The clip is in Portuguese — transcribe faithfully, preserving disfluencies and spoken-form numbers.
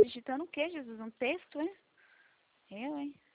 acreditando o quê, Jesus? Um texto, é? Eu, hein?